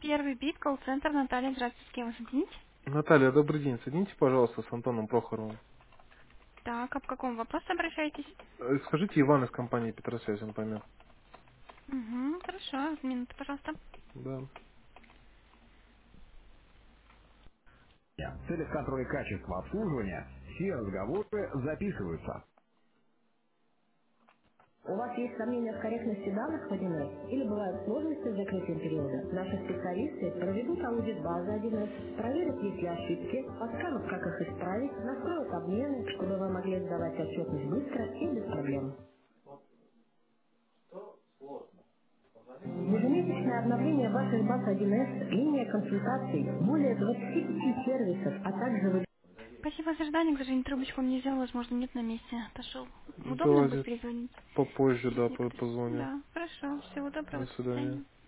Первый бит, колл-центр, Наталья, здравствуйте, с кем вас соединить? Наталья, добрый день. Соедините, пожалуйста, с Антоном Прохоровым. Так, а по какому вопросу обращаетесь? Скажите, Иван из компании Петросвязь, он поймет. Угу, хорошо, минуту, пожалуйста. Да. В целях контроля качества обслуживания все разговоры записываются. У вас есть сомнения в корректности данных в 1С или бывают сложности с закрытием периода? Наши специалисты проведут аудит базы 1С, проверят, есть ли ошибки, подскажут, как их исправить, настроят обмены, чтобы вы могли сдавать отчетность быстро и без проблем. Ежемесячное обновление ваших баз 1С, линия консультаций, более 25 сервисов, а также вы... Спасибо за ожидание, к сожалению, трубочку он не взял, возможно, нет на месте, отошел. Удобно будет Давайте перезвонить? попозже, Через да, некоторые... позвоню. Да, хорошо, всего До доброго, до свидания. свидания.